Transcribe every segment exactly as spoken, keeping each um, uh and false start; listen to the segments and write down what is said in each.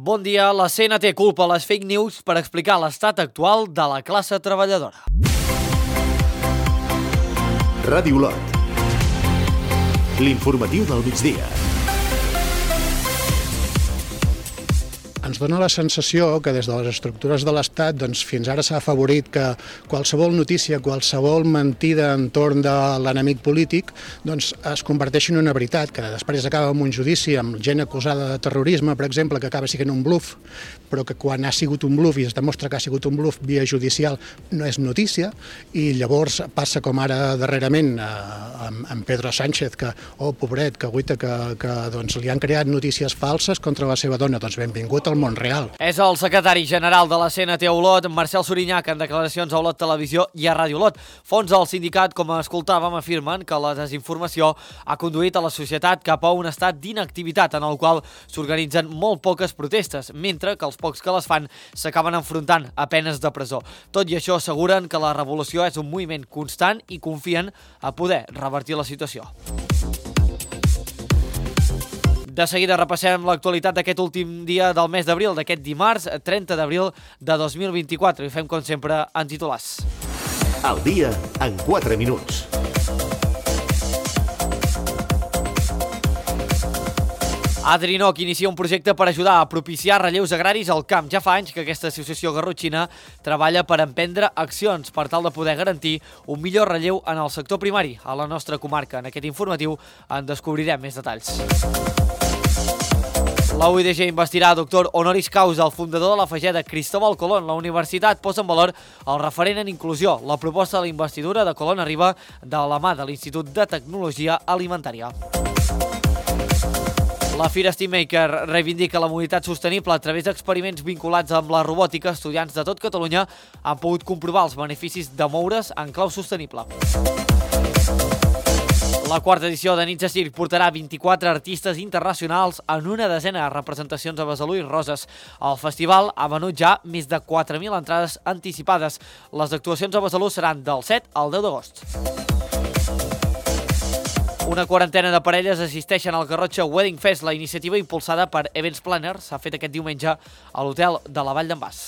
Bon dia, la C N T culpa les fake news per explicar l'estat actual de la classe treballadora. Ràdio Olot. L'informatiu del migdia. Ens dona la sensació que des de les estructures de l'Estat doncs, fins ara s'ha afavorit que qualsevol notícia, qualsevol mentida entorn de l'enemic polític doncs, es converteixi en una veritat, que després acaba amb un judici amb gent acusada de terrorisme, per exemple, que acaba sent un bluff, però que quan ha sigut un bluff i es demostra que ha sigut un bluff via judicial no és notícia, i llavors passa com ara darrerament eh, amb, amb Pedro Sánchez, que, oh, pobret, que guaita, que, que doncs, li han creat notícies falses contra la seva dona. Doncs benvingut al món real. És el secretari general de la C N T a Olot, Marcel Suriñach, en declaracions a Olot Televisió i a Ràdio Olot. Fons del sindicat, com escoltàvem, afirmen que la desinformació ha conduït a la societat cap a un estat d'inactivitat en el qual s'organitzen molt poques protestes, mentre que els pocs que les fan s'acaben enfrontant a penes de presó. Tot i això asseguren que la revolució és un moviment constant i confien a poder revertir la situació. De seguida repassem l'actualitat d'aquest últim dia del mes d'abril, d'aquest dimarts, trenta d'abril de dos mil vint-i-quatre, i fem com sempre en titulars. El dia en quatre minuts. Adrinoc inicia un projecte per ajudar a propiciar relleus agraris al camp. Ja fa anys que aquesta associació garrotxina treballa per emprendre accions per tal de poder garantir un millor relleu en el sector primari a la nostra comarca. En aquest informatiu en descobrirem més detalls. La U I D G investirà doctor honoris causa el fundador de la Fageda, Cristóbal Colón. La universitat posa en valor el referent en inclusió. La proposta de la investidura de Colón arriba de la mà de l'Institut de Tecnologia Alimentària. La Fira Steammaker reivindica la mobilitat sostenible a través d'experiments vinculats amb la robòtica. Estudiants de tot Catalunya han pogut comprovar els beneficis de moure's en clau sostenible. La quarta edició de Nits de Circ portarà vint-i-quatre artistes internacionals en una desena de representacions a Besalú i Roses. El festival ha venut ja més de quatre mil entrades anticipades. Les actuacions a Besalú seran del set al deu d'agost. Una quarantena de parelles assisteixen al Garrotxa Wedding Fest. La iniciativa impulsada per Events Planner s'ha fet aquest diumenge a l'hotel de la Vall d'en Bas.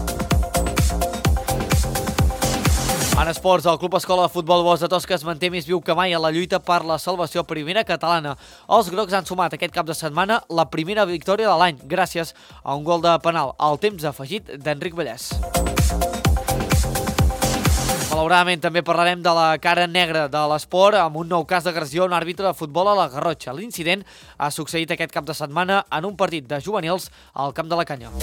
En esports, el Club Escola de Futbol Bosch de Tosca es manté més viu que mai a la lluita per la salvació primera catalana. Els grocs han sumat aquest cap de setmana la primera victòria de l'any, gràcies a un gol de penal al temps afegit d'Enric Vallès. Malauradament també parlarem de la cara negra de l'esport amb un nou cas d'agressió a un àrbitre de futbol a la Garrotxa. L'incident ha succeït aquest cap de setmana en un partit de juvenils al Camp de la Canya.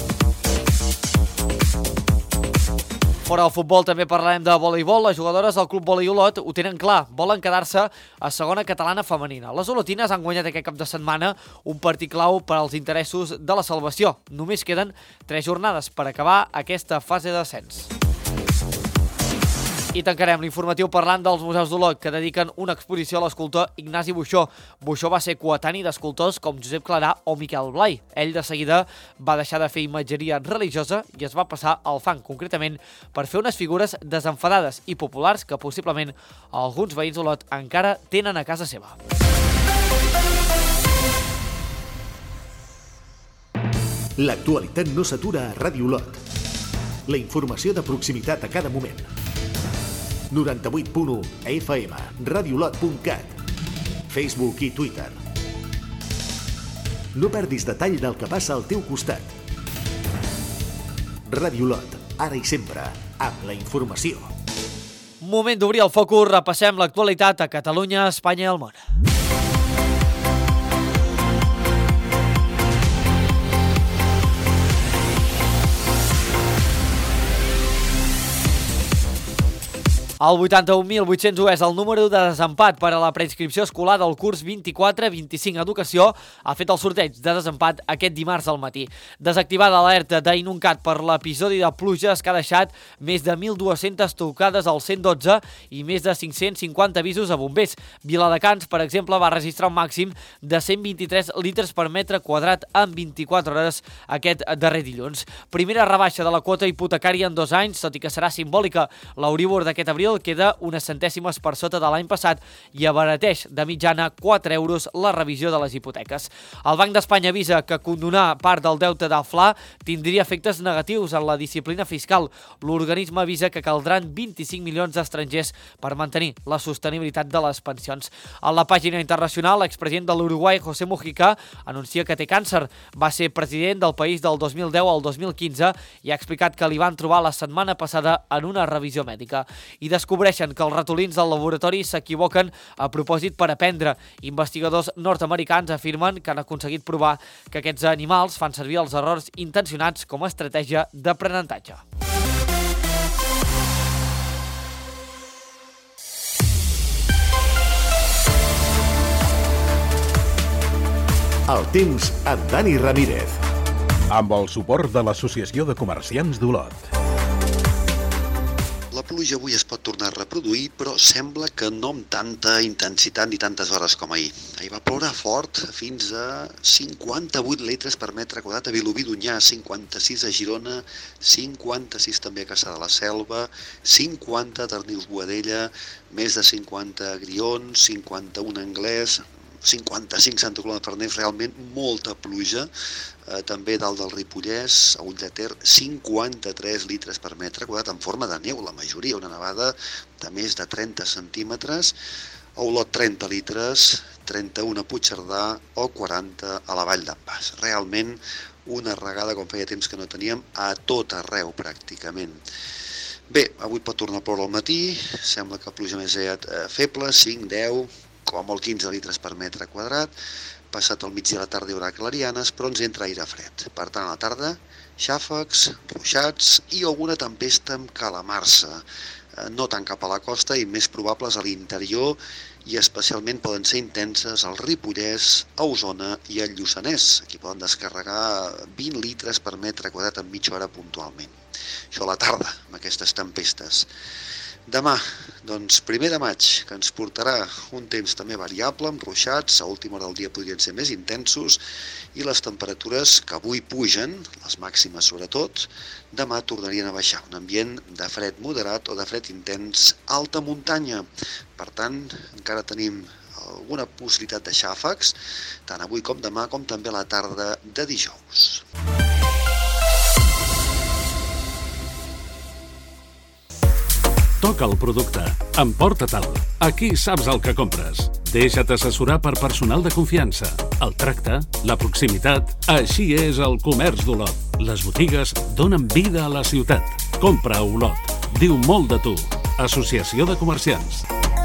Fora del futbol també parlarem de voleibol. Les jugadores del Club Volei Olot ho tenen clar, volen quedar-se a segona catalana femenina. Les olotines han guanyat aquest cap de setmana un partit clau per als interessos de la salvació. Només queden tres jornades per acabar aquesta fase de descens. I tancarem l'informatiu parlant dels museus d'Olot, que dediquen una exposició a l'escultor Ignasi Buxó. Buxó va ser coetani d'escultors com Josep Clarà o Miquel Blai. Ell de seguida va deixar de fer imatgeria religiosa i es va passar al fang, concretament per fer unes figures desenfadades i populars que possiblement alguns veïns d'Olot encara tenen a casa seva. L'actualitat no s'atura a Ràdio Olot. La informació de proximitat a cada moment. noranta-vuit punt u a F M, radiolot punt cat, Facebook i Twitter. No perdis detall del que passa al teu costat. Ràdio Olot, ara i sempre, amb la informació. Moment d'obrir el focus, repassem l'actualitat a Catalunya, Espanya i el món. El vuitanta-un mil vuit-cents u és el número de desempat per a la preinscripció escolar del curs vint-i-quatre vint-i-cinc. Educació ha fet el sorteig de desempat aquest dimarts al matí. Desactivada l'alerta d'Inuncat per l'episodi de pluges que ha deixat més de mil dues-centes trucades al cent dotze i més de cinc-cents cinquanta avisos a bombers. Viladecans, per exemple, va registrar un màxim de cent vint-i-tres litres per metre quadrat en vint-i-quatre hores aquest darrer dilluns. Primera rebaixa de la quota hipotecària en dos anys, tot i que serà simbòlica. L'Euribor d'aquest abril d'abril queda unes centèsimes per sota de l'any passat i abarateix de mitjana quatre euros la revisió de les hipoteques. El Banc d'Espanya avisa que condonar part del deute de Fla tindria efectes negatius en la disciplina fiscal. L'organisme avisa que caldran vint-i-cinc milions d'estrangers per mantenir la sostenibilitat de les pensions. A la pàgina internacional, l'expresident de l'Uruguai, José Mujica, anuncia que té càncer. Va ser president del país del dos mil deu al dos mil quinze i ha explicat que li van trobar la setmana passada en una revisió mèdica. I descobreixen que els ratolins del laboratori s'equivoquen a propòsit per aprendre. Investigadors nord-americans afirmen que han aconseguit provar que aquests animals fan servir els errors intencionats com a estratègia d'aprenentatge. El temps amb Dani Ramírez. Amb el suport de l'Associació de Comerciants d'Olot. La pluja avui es pot tornar a reproduir, però sembla que no amb tanta intensitat ni tantes hores com ahir. Ahir va ploure fort fins a cinquanta-vuit litres per metre quadrat a Vilobí d'Onyar, cinquanta-sis a Girona, cinquanta-sis també a Caçà de la Selva, cinquanta a Darnius-Boadella, més de cinquanta a Grions, cinquanta-un a Anglès, cinquanta-cinc Santa Coloma de Farners, realment molta pluja. Eh, també dalt del Ripollès, a Ull de Ter, cinquanta-tres litres per metre quadrat en forma de neu, la majoria, una nevada de més de trenta centímetres. A Olot trenta litres, trenta-un a Puigcerdà o quaranta a la Vall d'en Bas. Realment una regada com feia temps que no teníem a tot arreu pràcticament. Bé, avui pot tornar a ploure al matí, sembla que pluja més eh, feble, cinc, deu, com a molt quinze litres per metre quadrat. Passat el migdia a la tarda hi haurà clarianes, però ens entra aire fred. Per tant, a la tarda, xàfecs, ruixats i alguna tempesta amb calamarsa. No tant cap a la costa i més probables a l'interior, i especialment poden ser intenses al Ripollès, a Osona i al Lluçanès. Aquí poden descarregar vint litres per metre quadrat en mitja hora puntualment. Això a la tarda, amb aquestes tempestes. Demà, doncs primer de maig, que ens portarà un temps també variable, amb ruixats, a última hora del dia podrien ser més intensos, i les temperatures que avui pugen, les màximes sobretot, demà tornarien a baixar. Un ambient de fred moderat o de fred intens, alta muntanya. Per tant, encara tenim alguna possibilitat de xàfecs, tant avui com demà, com també a la tarda de dijous. Toca el producte. Emporta-te'l. Aquí saps el que compres. Deixa't assessorar per personal de confiança. El tracte, la proximitat... Així és el comerç d'Olot. Les botigues donen vida a la ciutat. Compra a Olot. Diu molt de tu. Associació de Comerciants.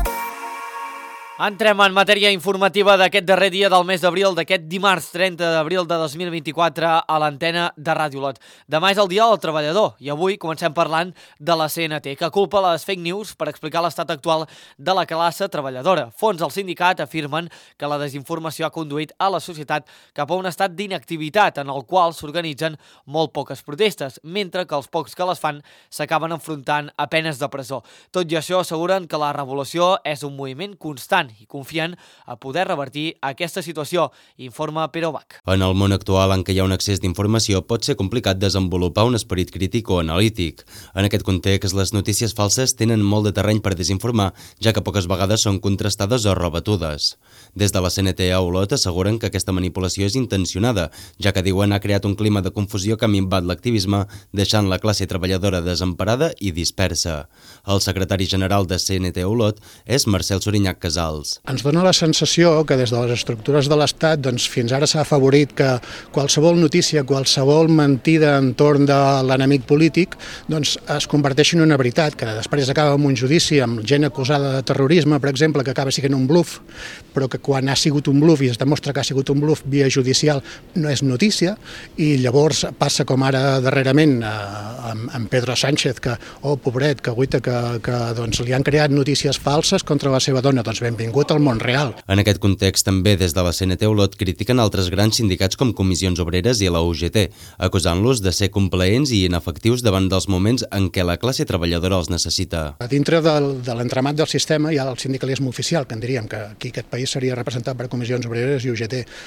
Entrem en matèria informativa d'aquest darrer dia del mes d'abril, d'aquest dimarts trenta d'abril de dos mil vint-i-quatre a l'antena de Ràdio Olot. Demà és el dia del treballador i avui comencem parlant de la C N T, que culpa les fake news per explicar l'estat actual de la classe treballadora. Fons del sindicat afirmen que la desinformació ha conduït a la societat cap a un estat d'inactivitat en el qual s'organitzen molt poques protestes, mentre que els pocs que les fan s'acaben enfrontant a penes de presó. Tot i això asseguren que la revolució és un moviment constant i confien a poder revertir aquesta situació, informa Pere Bach. En el món actual en què hi ha un excés d'informació pot ser complicat desenvolupar un esperit crític o analític. En aquest context, les notícies falses tenen molt de terreny per desinformar, ja que poques vegades són contrastades o rebatudes. Des de la C N T a Olot asseguren que aquesta manipulació és intencionada, ja que diuen ha creat un clima de confusió que ha minvat l'activisme, deixant la classe treballadora desemparada i dispersa. El secretari general de C N T a Olot és Marcel Sorinyach Casals. Ens dona la sensació que des de les estructures de l'Estat doncs, fins ara s'ha afavorit que qualsevol notícia, qualsevol mentida entorn de l'enemic polític doncs, es converteixi en una veritat, que després acaba en un judici amb gent acusada de terrorisme, per exemple, que acaba sent un bluff, però que quan ha sigut un bluff i es demostra que ha sigut un bluff via judicial no és notícia, i llavors passa com ara darrerament eh, amb, amb Pedro Sánchez, que, oh, pobret, que guita, que, que doncs, li han creat notícies falses contra la seva dona. Doncs benvingut al món real. En aquest context, també des de la C N T Olot critiquen altres grans sindicats com Comissions Obreres i la U G T, acusant-los de ser complaents i inefectius davant dels moments en què la classe treballadora els necessita. A dintre del, de l'entramat del sistema hi ha el sindicalisme oficial, que en diríem que aquí aquest país seria representat per Comissions Obreres i U G T.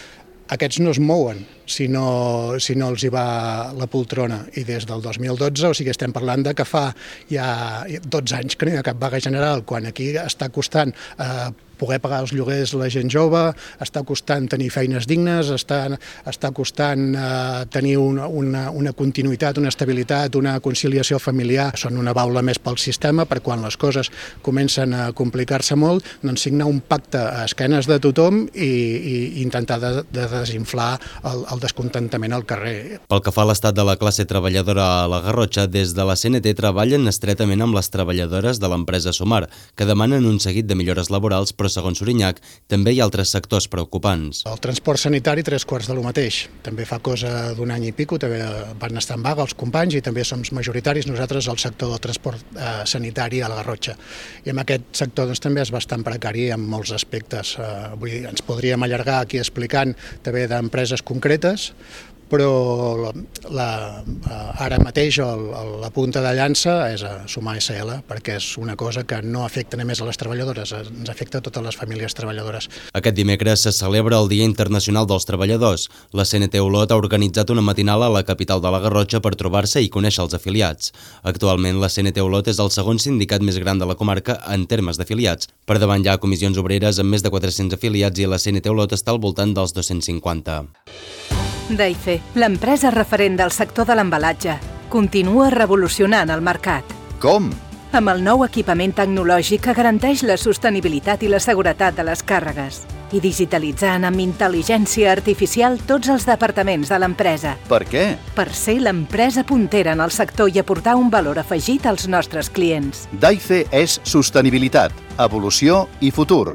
aquests no es mouen si no, si no els hi va la poltrona. I des del dos mil dotze, o sigui, estem parlant de que fa ja dotze anys que no hi ha cap vaga general, quan aquí està costant eh, poder pagar els lloguers la gent jove, està costant tenir feines dignes, està, està costant eh, tenir una, una, una continuïtat, una estabilitat, una conciliació familiar. Són una baula més pel sistema per quan les coses comencen a complicar-se molt, doncs signar un pacte a esquenes de tothom i, i intentar de, de desinflar el, el descontentament al carrer. Pel que fa a l'estat de la classe treballadora a la Garrotxa, des de la C N T treballen estretament amb les treballadores de l'empresa Somar, que demanen un seguit de millores laborals, però segons Sorinyac també hi ha altres sectors preocupants. El transport sanitari, tres quarts de lo mateix. També fa cosa d'un any i pico, també van estar en vaga els companys i també som majoritaris nosaltres al sector del transport eh, sanitari a la Garrotxa. I en aquest sector doncs, també és bastant precari en molts aspectes. Eh, vull dir, ens podríem allargar aquí explicant també d'empreses concretes, però la, la, ara mateix el, la punta de llança és a Somar S L, perquè és una cosa que no afecta només a les treballadores, ens afecta a totes les famílies treballadores. Aquest dimecres se celebra el Dia Internacional dels Treballadors. La C N T Olot ha organitzat una matinal a la capital de la Garrotxa per trobar-se i conèixer els afiliats. Actualment, la C N T Olot és el segon sindicat més gran de la comarca en termes d'afiliats. Per davant hi ha comissions obreres amb més de quatre-cents afiliats i la C N T Olot està al voltant dels dos-cents cinquanta. Daife, l'empresa referent del sector de l'embalatge, continua revolucionant el mercat. Com? Amb el nou equipament tecnològic que garanteix la sostenibilitat i la seguretat de les càrregues i digitalitzant amb intel·ligència artificial tots els departaments de l'empresa. Per què? Per ser l'empresa puntera en el sector i aportar un valor afegit als nostres clients. Daife és sostenibilitat, evolució i futur.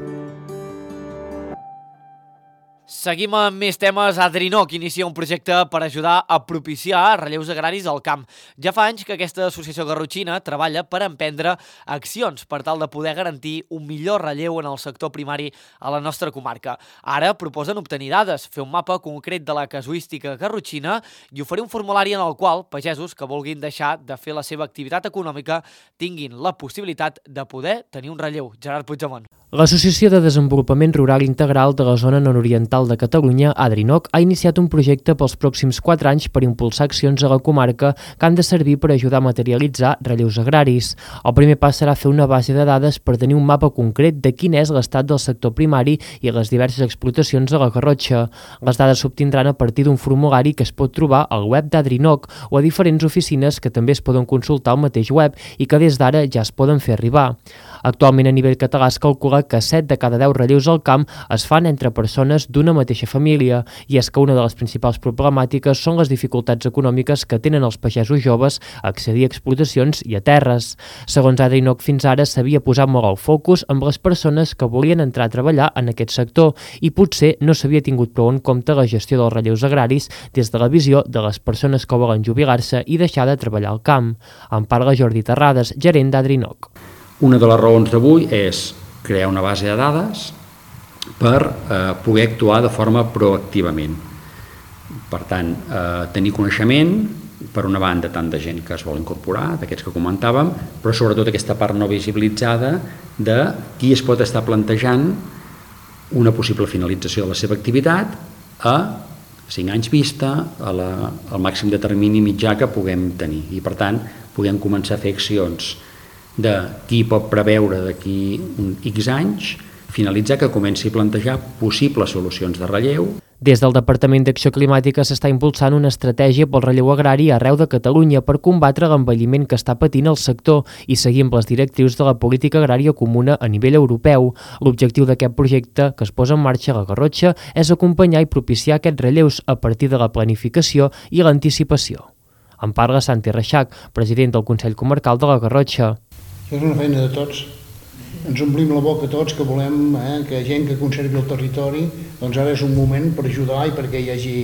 Seguim amb més temes. Adrinoc inicia un projecte per ajudar a propiciar relleus agraris al camp. Ja fa anys que aquesta associació garrotxina treballa per emprendre accions per tal de poder garantir un millor relleu en el sector primari a la nostra comarca. Ara proposen obtenir dades, fer un mapa concret de la casuística garrotxina i oferir un formulari en el qual pagesos que vulguin deixar de fer la seva activitat econòmica tinguin la possibilitat de poder tenir un relleu. Gerard Puigdemont. L'Associació de Desenvolupament Rural Integral de la Zona Nord-Oriental de Catalunya, Adrinoc, ha iniciat un projecte pels pròxims quatre anys per impulsar accions a la comarca que han de servir per ajudar a materialitzar relleus agraris. El primer pas serà fer una base de dades per tenir un mapa concret de quin és l'estat del sector primari i les diverses explotacions de la Garrotxa. Les dades s'obtindran a partir d'un formulari que es pot trobar al web d'Adrinoc o a diferents oficines que també es poden consultar al mateix web i que des d'ara ja es poden fer arribar. Actualment a nivell català es calcula que set de cada deu relleus al camp es fan entre persones d'una mateixa família, i és que una de les principals problemàtiques són les dificultats econòmiques que tenen els pagesos joves a accedir a explotacions i a terres. Segons Adrinoc, fins ara s'havia posat molt el focus amb les persones que volien entrar a treballar en aquest sector i potser no s'havia tingut prou en compte la gestió dels relleus agraris des de la visió de les persones que volen jubilar-se i deixar de treballar al camp. En parla Jordi Terrades, gerent d'Adrinoc. Una de les raons d'avui és crear una base de dades per eh, poder actuar de forma proactivament. Per tant, eh, tenir coneixement, per una banda, tant de gent que es vol incorporar, d'aquests que comentàvem, però sobretot aquesta part no visibilitzada de qui es pot estar plantejant una possible finalització de la seva activitat a cinc anys vista, a la, al màxim de termini mitjà que puguem tenir. I, per tant, puguem començar a fer accions de qui pot preveure d'aquí un X anys, finalitzar, que comenci a plantejar possibles solucions de relleu. Des del Departament d'Acció Climàtica s'està impulsant una estratègia pel relleu agrari arreu de Catalunya per combatre l'envelliment que està patint el sector i seguir amb les directrius de la política agrària comuna a nivell europeu. L'objectiu d'aquest projecte que es posa en marxa a la Garrotxa és acompanyar i propiciar aquests relleus a partir de la planificació i l'anticipació. En parla Santi Reixac, president del Consell Comarcal de la Garrotxa. Això és una feina de tots. Ens omplim la boca tots que volem eh, que gent que conservi el territori, doncs ara és un moment per ajudar i perquè hi hagi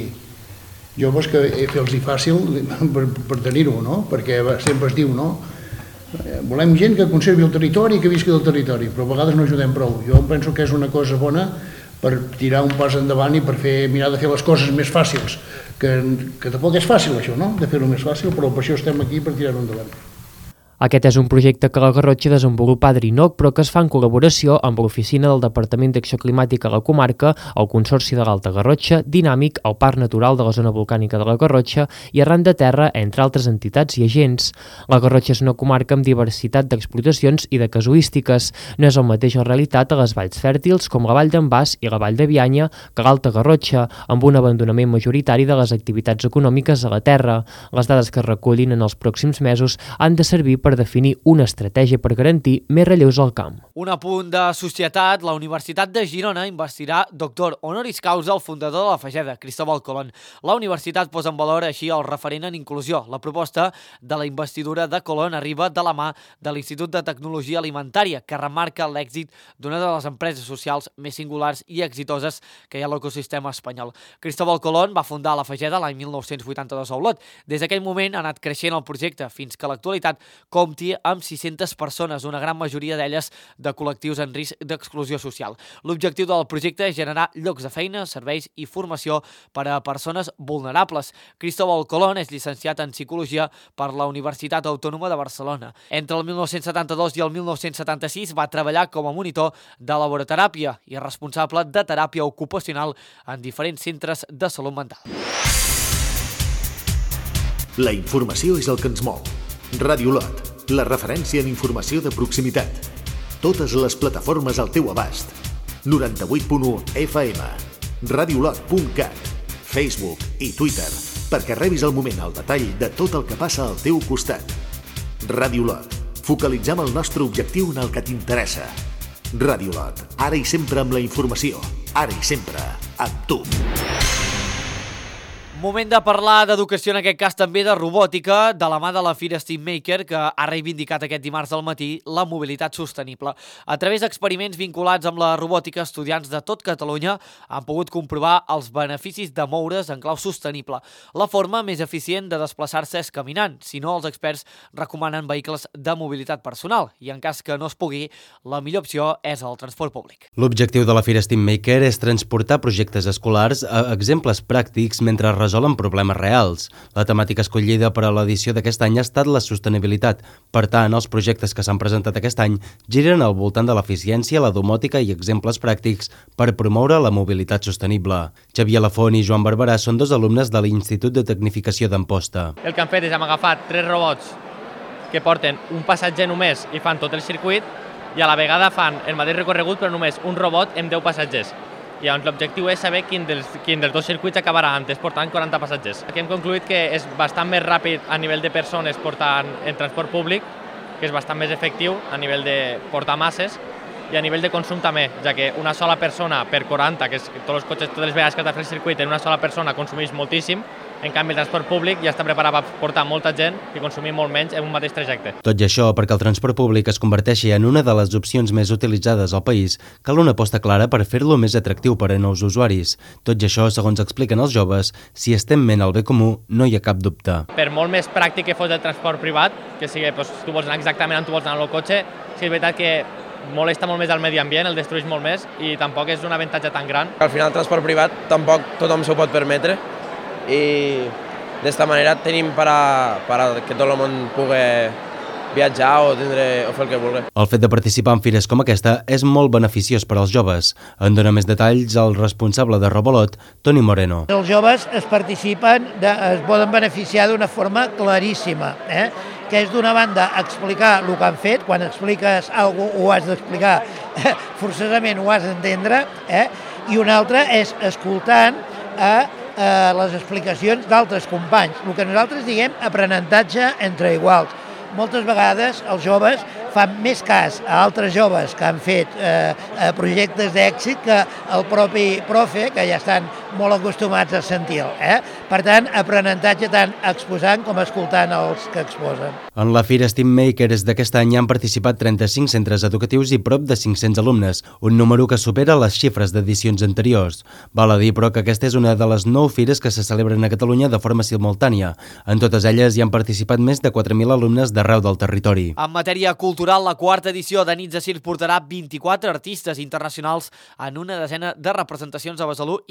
joves que fer-los-hi fàcil per, per tenir-ho, no? Perquè sempre es diu, no? Volem gent que conservi el territori i que visqui del territori, però a vegades no ajudem prou. Jo penso que és una cosa bona per tirar un pas endavant i per fer, mirar de fer les coses més fàcils, que, que tampoc és fàcil això, no? De fer-ho més fàcil, però per això estem aquí, per tirar-ho endavant. Aquest és un projecte que la Garrotxa desenvolupa Adrinoc, però que es fa en col·laboració amb l'Oficina del Departament d'Acció Climàtica a la comarca, el Consorci de l'Alta Garrotxa, Dinàmic, el Parc Natural de la Zona Volcànica de la Garrotxa i Arran de Terra, entre altres entitats i agents. La Garrotxa és una comarca amb diversitat d'explotacions i de casuístiques. No és el mateix la realitat a les valls fèrtils com la Vall d'en Bas i la Vall de Bianya que l'Alta Garrotxa, amb un abandonament majoritari de les activitats econòmiques a la terra. Les dades que es recullin en els pròxims mesos han de servir per per definir una estratègia per garantir més relleus al camp. Un apunt de societat, la Universitat de Girona investirà doctor honoris causa al fundador de la Fageda, Cristóbal Colón. La universitat posa en valor així el referent en inclusió. La proposta de la investidura de Colón arriba de la mà de l'Institut de Tecnologia Alimentària, que remarca l'èxit d'una de les empreses socials més singulars i exitoses que hi ha a l'ecosistema espanyol. Cristóbal Colón va fundar la Fageda l'any mil nou-cents vuitanta-dos a Olot. Des d'aquell moment ha anat creixent el projecte fins que a l'actualitat compti amb sis-centes persones, una gran majoria d'elles de col·lectius en risc d'exclusió social. L'objectiu del projecte és generar llocs de feina, serveis i formació per a persones vulnerables. Cristóbal Colón és llicenciat en Psicologia per la Universitat Autònoma de Barcelona. Entre el mil nou-cents setanta-dos i el mil nou-cents setanta-sis va treballar com a monitor de laborateràpia i responsable de teràpia ocupacional en diferents centres de salut mental. La informació és el que ens mou. Ràdio Olot, la referència en informació de proximitat. Totes les plataformes al teu abast. noranta-vuit punt u F M, radiolot punt cat, Facebook i Twitter, perquè rebis al moment el detall de tot el que passa al teu costat. Ràdio Olot, focalitzem el nostre objectiu en el que t'interessa. Ràdio Olot, ara i sempre amb la informació, ara i sempre amb tu. Moment de parlar d'educació, en aquest cas també de robòtica, de la mà de la Fira Steammaker, que ha reivindicat aquest dimarts al matí la mobilitat sostenible. A través d'experiments vinculats amb la robòtica, estudiants de tot Catalunya han pogut comprovar els beneficis de moure's en clau sostenible. La forma més eficient de desplaçar-se és caminant, si no els experts recomanen vehicles de mobilitat personal i en cas que no es pugui, la millor opció és el transport públic. L'objectiu de la Fira Steammaker és transportar projectes escolars a exemples pràctics mentre resolen problemes reals. La temàtica escollida per a l'edició d'aquest any ha estat la sostenibilitat. Per tant, els projectes que s'han presentat aquest any giren al voltant de l'eficiència, la domòtica i exemples pràctics per promoure la mobilitat sostenible. Xavier Lafont i Joan Barberà són dos alumnes de l'Institut de Tecnificació d'Amposta. El que han fet és hem agafat tres robots que porten un passatger només i fan tot el circuit i a la vegada fan el mateix recorregut però només un robot amb deu passatgers. I llavors l'objectiu és saber quin dels, quin dels dos circuits acabarà antes, portant quaranta passatgers. Aquí hem concluït que és bastant més ràpid a nivell de persones portant en transport públic, que és bastant més efectiu a nivell de portar masses, i a nivell de consum també, ja que una sola persona per quaranta, que és tots els cotxes, totes les vegades que has de fer el circuit, en una sola persona consumeix moltíssim, en canvi el transport públic ja està preparat per portar molta gent i consumir molt menys en un mateix trajecte. Tot i això, perquè el transport públic es converteixi en una de les opcions més utilitzades al país, cal una aposta clara per fer-lo més atractiu per a nous usuaris. Tot i això, segons expliquen els joves, si estem ment al bé comú, no hi ha cap dubte. Per molt més pràctic que fos el transport privat, que sigui, doncs, tu vols anar exactament on tu vols anar al cotxe, sí és veritat que molesta molt més al medi ambient, el destrueix molt més i tampoc és un avantatge tan gran. Al final el transport privat tampoc tothom s'ho pot permetre i d'esta manera tenim per a, per a que tot el món pugui viatjar o, tindre, o fer el que vulgui. El fet de participar en fires com aquesta és molt beneficiós per als joves. En dona més detalls el responsable de Robolot, Toni Moreno. Els joves es participen, de, es poden beneficiar d'una forma claríssima, eh? que és d'una banda explicar el que han fet, quan expliques alguna cosa ho has d'explicar, forçosament ho has d'entendre, eh? i una altra és escoltant a, a les explicacions d'altres companys, el que nosaltres diguem aprenentatge entre iguals. Moltes vegades els joves fan més cas a altres joves que han fet eh, projectes d'èxit que el propi profe, que ja estan molt acostumats a sentir-lo. Eh? Per tant, aprenentatge tant exposant com escoltant els que exposen. En la Fira Steammakers d'aquest any han participat trenta-cinc centres educatius i prop de cinc-cents alumnes, un número que supera les xifres d'edicions anteriors. Val a dir, però, que aquesta és una de les nou fires que se celebren a Catalunya de forma simultània. En totes elles hi han participat més de quatre mil alumnes d'arreu del territori. En matèria cultural, la quarta edició de Nits de Circ portarà vint-i-quatre artistes internacionals en una desena de representacions a Besalú i també a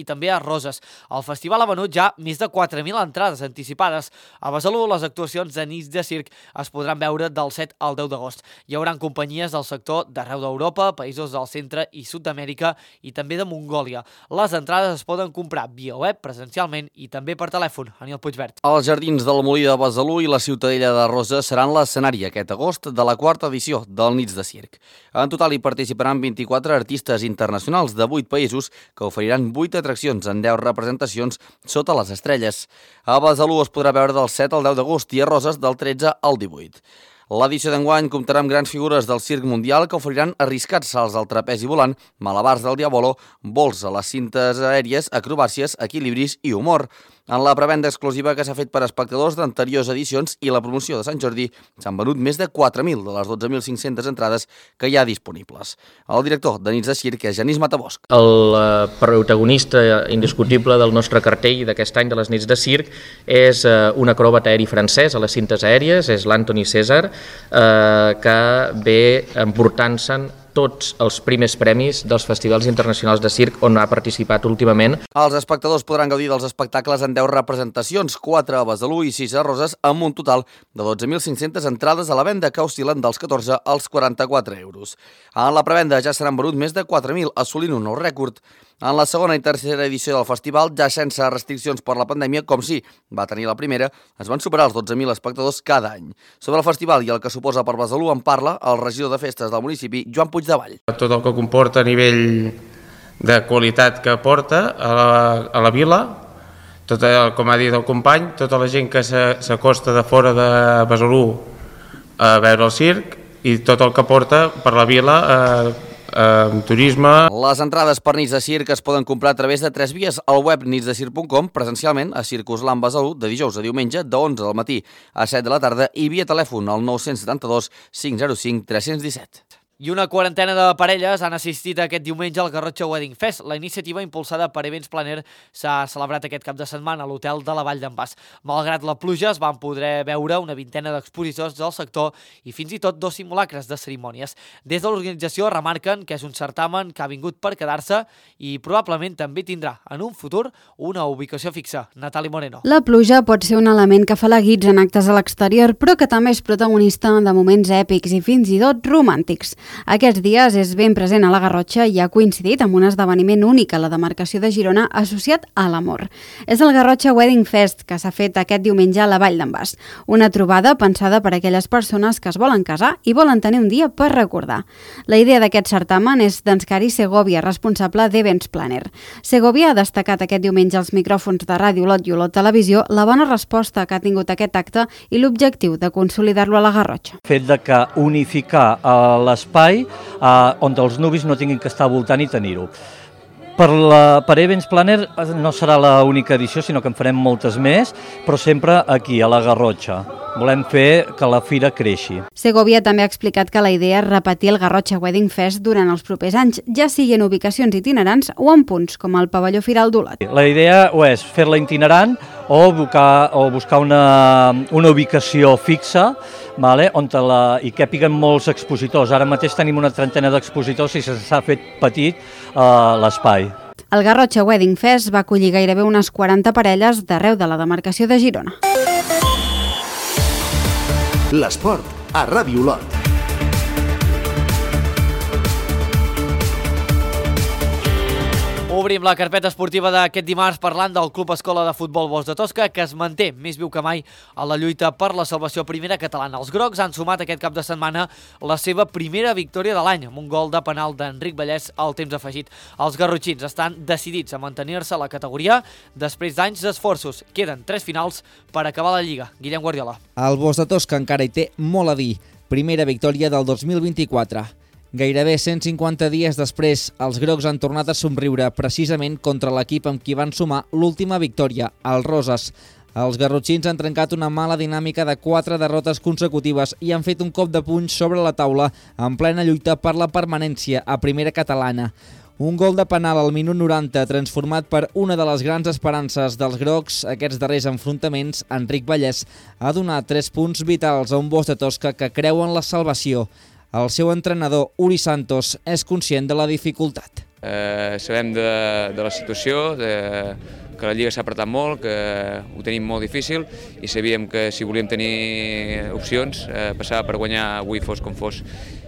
Roses. El festival ha venut ja més de quatre mil entrades anticipades. A Besalú, les actuacions de nits de circ es podran veure del set al deu d'agost. Hi haurà companyies del sector d'arreu d'Europa, països del centre i sud d'Amèrica i també de Mongòlia. Les entrades es poden comprar via web, presencialment i també per telèfon. Aniel Puigvert. Els jardins del Molí de Besalú i la Ciutadella de Roses seran l'escenari aquest agost de la quarta edició del Nits de Circ. En total hi participaran vint-i-quatre artistes internacionals de vuit països que oferiran vuit atraccions en deu representacions sota les estrelles. A Besalú es podrà veure del set al deu d'agost i a Roses del tretze al divuit. L'edició d'enguany comptarà amb grans figures del circ mundial que oferiran arriscats salts al trapezi volant, malabars del diabolo, vols a les cintes aèries, acrobàcies, equilibris i humor. En la prevenda exclusiva que s'ha fet per espectadors d'anteriors edicions i la promoció de Sant Jordi s'han venut més de quatre mil de les dotze mil cinc-centes entrades que hi ha disponibles. El director de Nits de Circ és Genís Matabosc. El protagonista indiscutible del nostre cartell d'aquest any de les Nits de Circ és un acròbat aeri francès a les cintes aèries, és l'Anthony César, que ve emportant-se'n tots els primers premis dels festivals internacionals de circ on ha participat últimament. Els espectadors podran gaudir dels espectacles en deu representacions, quatre a Besalú i sis a Roses, amb un total de dotze mil cinc-centes entrades a la venda que oscil·len dels catorze als quaranta-quatre euros. En la prevenda ja s'han venut més de quatre mil, assolint un nou rècord. En la segona i tercera edició del festival, ja sense restriccions per la pandèmia, com si va tenir la primera, es van superar els dotze mil espectadors cada any. Sobre el festival i el que suposa per Besalú en parla el regidor de festes del municipi, Joan Puigdevall. Tot el que comporta a nivell de qualitat que aporta a la, a la vila, tot el, com ha dit el company, tota la gent que s'acosta de fora de Besalú a veure el circ i tot el que aporta per la vila eh, eh, turisme. Les entrades per Nits de Circ es poden comprar a través de tres vies, al web nits de circ punt com, presencialment a Circusland Besalú de dijous a diumenge de onze del matí a set de la tarda i via telèfon al nou set dos cinc zero cinc tres un set. I una quarantena de parelles han assistit aquest diumenge al Garrotxa Wedding Fest. La iniciativa impulsada per Events Planner s'ha celebrat aquest cap de setmana a l'hotel de la Vall d'en Bas. Malgrat la pluja, es van poder veure una vintena d'expositors del sector i fins i tot dos simulacres de cerimònies. Des de l'organització remarquen que és un certamen que ha vingut per quedar-se i probablement també tindrà en un futur una ubicació fixa. Natali Moreno. La pluja pot ser un element que fa laguits en actes a l'exterior, però que també és protagonista de moments èpics i fins i tot romàntics. Aquests dies és ben present a la Garrotxa i ha coincidit amb un esdeveniment únic a la demarcació de Girona associat a l'amor. És el Garrotxa Wedding Fest que s'ha fet aquest diumenge a la Vall d'en Bas. Una trobada pensada per a aquelles persones que es volen casar i volen tenir un dia per recordar. La idea d'aquest certamen és d'Enscari Segovia, responsable d'Events Planner. Segovia ha destacat aquest diumenge als micròfons de Ràdio Olot i Olot Televisió la bona resposta que ha tingut aquest acte i l'objectiu de consolidar-lo a la Garrotxa. El fet de que unificar l'espai espai eh, on els nuvis no tinguin que estar voltant i tenir-ho. Per, la, per Events Planner no serà l'única edició, sinó que en farem moltes més, però sempre aquí, a la Garrotxa. Volem fer que la fira creixi. Segovia també ha explicat que la idea és repetir el Garrotxa Wedding Fest durant els propers anys, ja sigui en ubicacions itinerants o en punts, com el pavelló Firal d'Olot. La idea o és fer-la itinerant o buscar, o buscar una, una ubicació fixa, vale, on la, i que piguen molts expositors. Ara mateix tenim una trentena d'expositors i s'ha fet petit uh, l'espai. El Garrotxa Wedding Fest va acollir gairebé unes quaranta parelles d'arreu de la demarcació de Girona. L'esport a Ràdio Olot. Obrim la carpeta esportiva d'aquest dimarts parlant del Club Escola de Futbol Bosch de Tosca, que es manté més viu que mai a la lluita per la salvació primera catalana. Els grocs han sumat aquest cap de setmana la seva primera victòria de l'any, amb un gol de penal d'Enric Vallès al temps afegit. Els garrotxins estan decidits a mantenir-se a la categoria després d'anys d'esforços. Queden tres finals per acabar la Lliga. Guillem Guardiola. El Bosch de Tosca encara hi té molt a dir. Primera victòria del dos mil vint-i-quatre. Gairebé cent cinquanta dies després, els grocs han tornat a somriure precisament contra l'equip amb qui van sumar l'última victòria, el Roses. Els garrotxins han trencat una mala dinàmica de quatre derrotes consecutives i han fet un cop de puny sobre la taula en plena lluita per la permanència a primera catalana. Un gol de penal al minut noranta, transformat per una de les grans esperances dels grocs aquests darrers enfrontaments, Enric Vallès, ha donat tres punts vitals a un Bosch de Tosca que creu en la salvació. El seu entrenador, Uri Santos, és conscient de la dificultat. Eh, sabem de, de la situació, de, que la Lliga s'ha apretat molt, que ho tenim molt difícil i sabíem que si volíem tenir opcions eh, passava per guanyar avui fos com fos.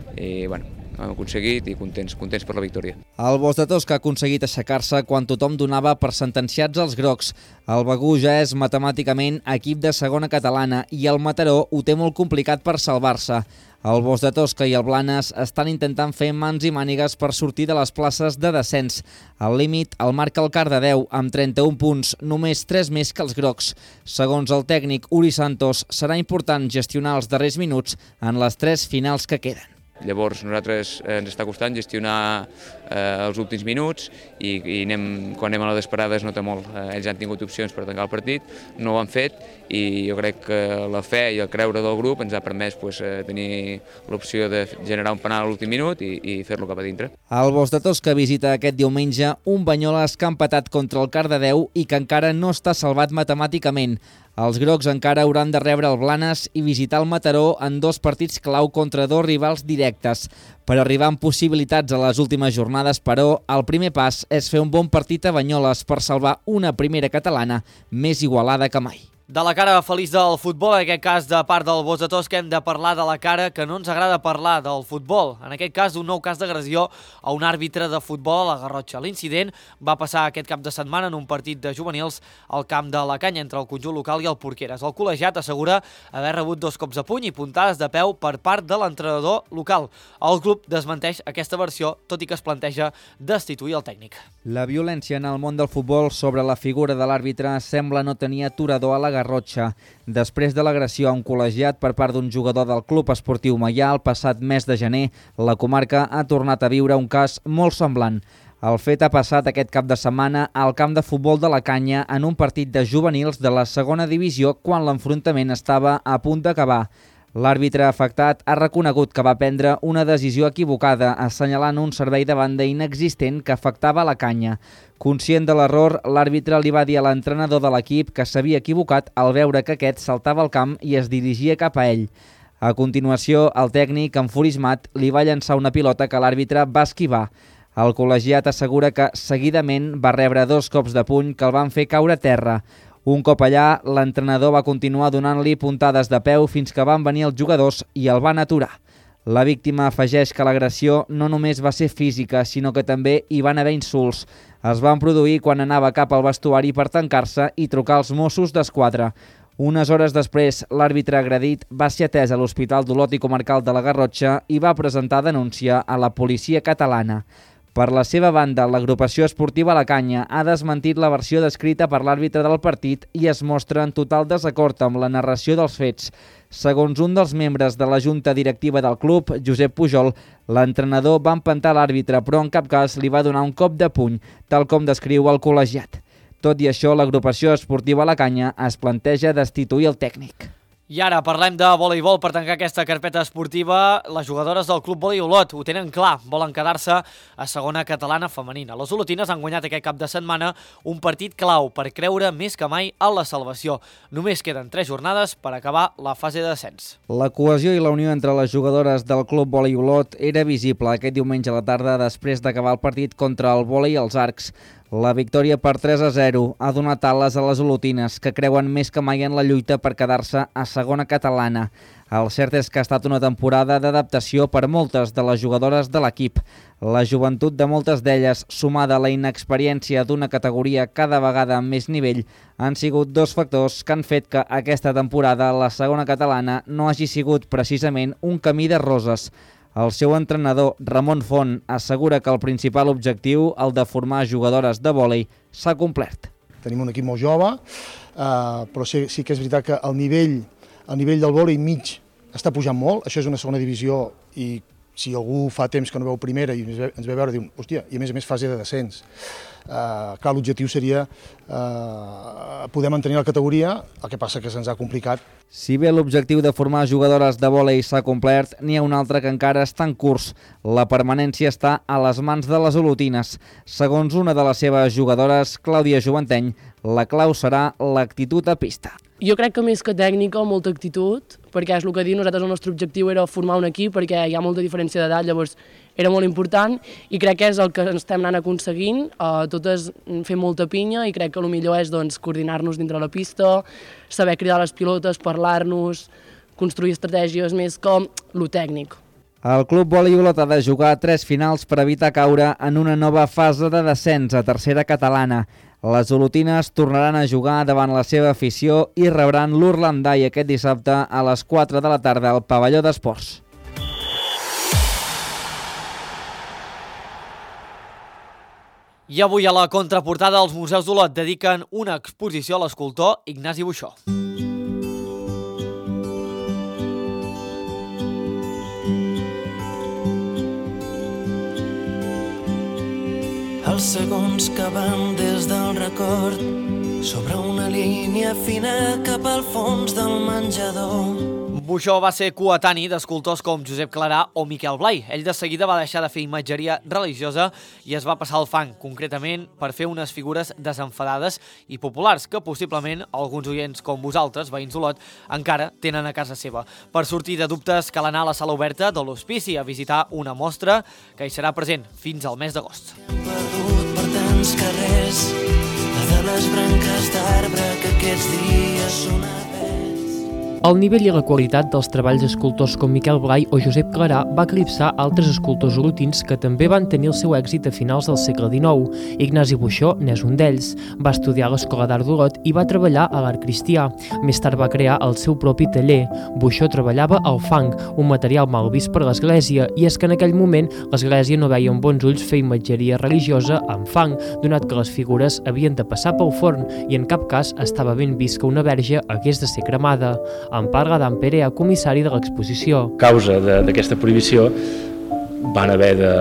I bueno, hem aconseguit i contents, contents per la victòria. El Bosc de Tosca ha aconseguit aixecar-se quan tothom donava per sentenciats els grocs. El Begur ja és matemàticament equip de segona catalana i el Mataró ho té molt complicat per salvar-se. El Bosc de Tosca i el Blanes estan intentant fer mans i mànigues per sortir de les places de descens. El límit el marca el Cardedeu amb trenta-un punts, només tres més que els grocs. Segons el tècnic Uri Santos, serà important gestionar els darrers minuts en les tres finals que queden. Llavors nosaltres eh, ens està costant gestionar eh, els últims minuts i, i anem, quan anem a les desesperades nota molt. Eh, ells han tingut opcions per tancar el partit, no ho han fet i jo crec que la fe i el creure del grup ens ha permès pues, eh, tenir l'opció de generar un penal a l'últim minut i, i fer-lo cap a dintre. El Bosc de Tosca visita aquest diumenge un Banyoles que ha empatat contra el Cardedeu i que encara no està salvat matemàticament. Els grocs encara hauran de rebre el Blanes i visitar el Mataró en dos partits clau contra dos rivals directes. Per arribar amb possibilitats a les últimes jornades, però, el primer pas és fer un bon partit a Banyoles per salvar una primera catalana més igualada que mai. De la cara feliç del futbol, en aquest cas de part del Bosc de Tosca, hem de parlar de la cara que no ens agrada parlar del futbol. En aquest cas, un nou cas d'agressió a un àrbitre de futbol a la Garrotxa. L'incident va passar aquest cap de setmana en un partit de juvenils al camp de la Canya entre el conjunt local i el Porqueres. El col·legiat assegura haver rebut dos cops de puny i puntades de peu per part de l'entrenador local. El club desmenteix aquesta versió, tot i que es planteja destituir el tècnic. La violència en el món del futbol sobre la figura de l'àrbitre sembla no tenir aturador a la Garrotxa. Després de l'agressió a un col·legiat per part d'un jugador del Club Esportiu Maià el passat mes de gener, la comarca ha tornat a viure un cas molt semblant. El fet ha passat aquest cap de setmana al camp de futbol de la Canya en un partit de juvenils de la segona divisió quan l'enfrontament estava a punt d'acabar. L'àrbitre afectat ha reconegut que va prendre una decisió equivocada, assenyalant un servei de banda inexistent que afectava la Canya. Conscient de l'error, l'àrbitre li va dir a l'entrenador de l'equip que s'havia equivocat al veure que aquest saltava al camp i es dirigia cap a ell. A continuació, el tècnic, enfurismat, li va llançar una pilota que l'àrbitre va esquivar. El col·legiat assegura que seguidament va rebre dos cops de puny que el van fer caure a terra. Un cop allà, l'entrenador va continuar donant-li puntades de peu fins que van venir els jugadors i el van aturar. La víctima afegeix que l'agressió no només va ser física, sinó que també hi van haver insults. Es van produir quan anava cap al vestuari per tancar-se i trucar als Mossos d'Esquadra. Unes hores després, l'àrbitre agredit va ser atès a l'Hospital d'Olot i Comarcal de la Garrotxa i va presentar denúncia a la policia catalana. Per la seva banda, l'agrupació esportiva La Canya ha desmentit la versió descrita per l'àrbitre del partit i es mostra en total desacord amb la narració dels fets. Segons un dels membres de la junta directiva del club, Josep Pujol, l'entrenador va empentar l'àrbitre, però en cap cas li va donar un cop de puny, tal com descriu el col·legiat. Tot i això, l'agrupació esportiva La Canya es planteja destituir el tècnic. I ara parlem de voleibol per tancar aquesta carpeta esportiva. Les jugadores del Club Vòlei Olot ho tenen clar, volen quedar-se a segona catalana femenina. Les olotines han guanyat aquest cap de setmana un partit clau per creure més que mai en la salvació. Només queden tres jornades per acabar la fase de descens. La cohesió i la unió entre les jugadores del Club Vòlei Olot era visible aquest diumenge a la tarda després d'acabar el partit contra el vòlei als arcs. La victòria per tres a zero ha donat ales a les olotines, que creuen més que mai en la lluita per quedar-se a segona catalana. El cert és que ha estat una temporada d'adaptació per moltes de les jugadores de l'equip. La joventut de moltes d'elles, sumada a la inexperiència d'una categoria cada vegada amb més nivell, han sigut dos factors que han fet que aquesta temporada la segona catalana no hagi sigut precisament un camí de roses. El seu entrenador, Ramon Font, assegura que el principal objectiu, el de formar jugadores de vòlei, s'ha complert. Tenim un equip molt jove, eh, però sí, sí que és veritat que el nivell, el nivell del vòlei mig està pujant molt. Això és una segona divisió i si algú fa temps que no veu primera i ens ve a veure, diu, hòstia, i a més a més fase de descens. Uh, clar, l'objectiu seria uh, poder mantenir la categoria, el que passa que se'ns ha complicat. Si bé l'objectiu de formar jugadores de vòlei s'ha complert, n'hi ha un altre que encara està en curs. La permanència està a les mans de les olotines. Segons una de les seves jugadores, Clàudia Joventeny, La clau serà l'actitud a pista. Jo crec que més que tècnica, molta actitud, perquè és el que diu, nosaltres el nostre objectiu era formar un equip, perquè hi ha molta diferència d'edat, llavors era molt important, i crec que és el que estem anant aconseguint, uh, totes fem molta pinya, i crec que el millor és doncs, coordinar-nos dintre la pista, saber cridar les pilotes, parlar-nos, construir estratègies més com lo tècnic. El Club Vòlei Olot ha de jugar tres finals per evitar caure en una nova fase de descens a tercera catalana. Les olotines tornaran a jugar davant la seva afició i rebran l'Urlandai aquest dissabte a les quatre de la tarda al pavelló d'esports. I avui a la contraportada els museus d'Olot dediquen una exposició a l'escultor Ignasi Buixó. Els segons que van des del record sobre una línia fina cap al fons del menjador. Buixó va ser coetani d'escultors com Josep Clarà o Miquel Blai. Ell de seguida va deixar de fer imatgeria religiosa i es va passar al fang, concretament per fer unes figures desenfadades i populars que possiblement alguns oients com vosaltres, veïns d'Olot, encara tenen a casa seva. Per sortir de dubtes cal anar a la sala oberta de l'Hospici a visitar una mostra que hi serà present fins al mes d'agost. Perdut per tants carrers, la de les branques d'arbre que aquests dies són a El nivell i la qualitat dels treballs d'escultors com Miquel Blai o Josep Clarà va eclipsar altres escultors olotins que també van tenir el seu èxit a finals del segle dinou. Ignasi Buixó n'és un d'ells. Va estudiar a l'Escola d'Art d'Olot i va treballar a l'art cristià. Més tard va crear el seu propi taller. Buixó treballava al fang, un material mal vist per l'església, i és que en aquell moment l'església no veia amb bons ulls fer imatgeria religiosa amb fang, donat que les figures havien de passar pel forn i en cap cas estava ben vist que una verge hagués de ser cremada. En parla d'en Perea, comissari de l'exposició. A causa d'aquesta prohibició van haver de,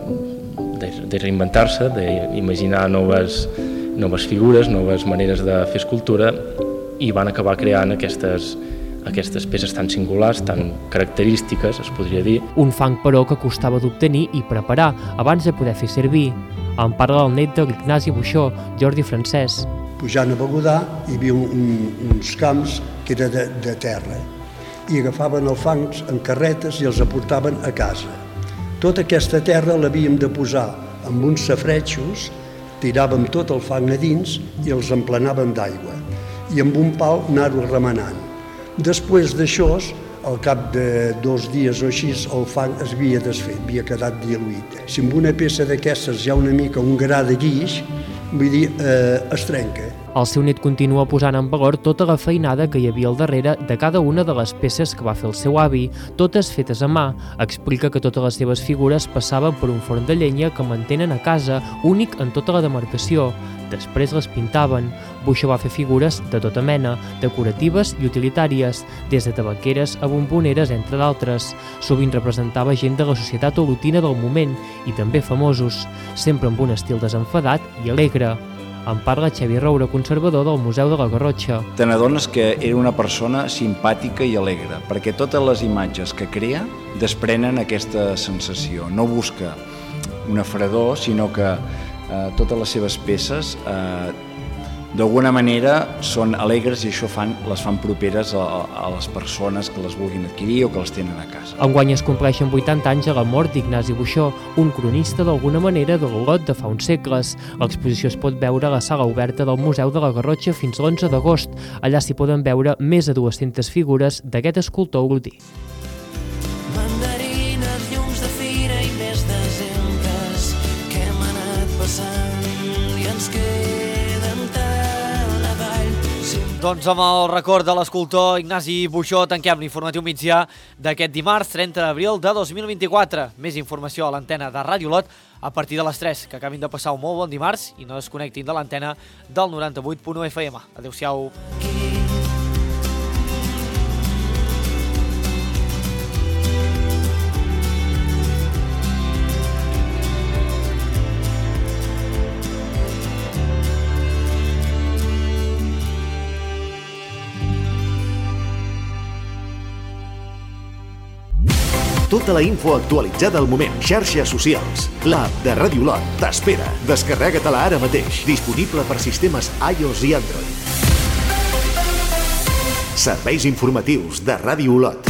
de, de reinventar-se, d'imaginar noves, noves figures, noves maneres de fer escultura i van acabar creant aquestes, aquestes peces tan singulars, tan característiques, es podria dir. Un fang, però, que costava d'obtenir i preparar abans de poder fer servir. En parla el net de l'Ignasi Buixó, Jordi Francesc. Pujant a Begudà hi havia un, uns camps que era de, de terra i agafaven els fangs en carretes i els aportaven a casa. Tota aquesta terra l'havíem de posar amb uns safretxos, tiràvem tot el fang a dins i els emplenàvem d'aigua i amb un pal anar-ho remenant. Després d'això, al cap de dos dies o així, el fang es havia desfet, havia quedat diluït. Si amb una peça d'aquestes hi ha una mica un gra de guix, vull dir, eh, es trenca. El seu net continua posant en valor tota la feinada que hi havia al darrere de cada una de les peces que va fer el seu avi, totes fetes a mà. Explica que totes les seves figures passaven per un forn de llenya que mantenen a casa, únic en tota la demarcació. Després les pintaven. Buixó va fer figures de tota mena, decoratives i utilitàries, des de tabaqueres a bomboneres, entre d'altres. Sovint representava gent de la societat olotina del moment i també famosos, sempre amb un estil desenfadat i alegre. En parla Xavi Roure, conservador del Museu de la Garrotxa. Te n'adones que era una persona simpàtica i alegre, perquè totes les imatges que crea desprenen aquesta sensació. No busca una fredor, sinó que eh, totes les seves peces eh, d'alguna manera són alegres i això fan, les fan properes a, a les persones que les vulguin adquirir o que les tenen a casa. Enguany es compleixen vuitanta anys a la mort d'Ignasi Buixó, un cronista d'alguna manera de l'Olot de fa uns segles. L'exposició es pot veure a la sala oberta del Museu de la Garrotxa fins l'onze d'agost. Allà s'hi poden veure més de dues-centes figures d'aquest escultor olotí. Mandarines, llums de fira i més d'exemples que hem anat passant i ens queden tant. Doncs amb el record de l'escultor Ignasi Buixó tanquem l'informatiu migdia d'aquest dimarts trenta d'abril de dos mil vint-i-quatre. Més informació a l'antena de Ràdio Olot a partir de les tres. Que acabin de passar un molt bon dimarts i no desconnectin de l'antena del noranta-vuit punt u F M. Adéu-siau. Tota la info actualitzada al moment. Xarxes socials. L'app de Ràdio Olot t'espera. Descarrega-te-la ara mateix. Disponible per sistemes iOS i Android. Serveis informatius de Ràdio Olot.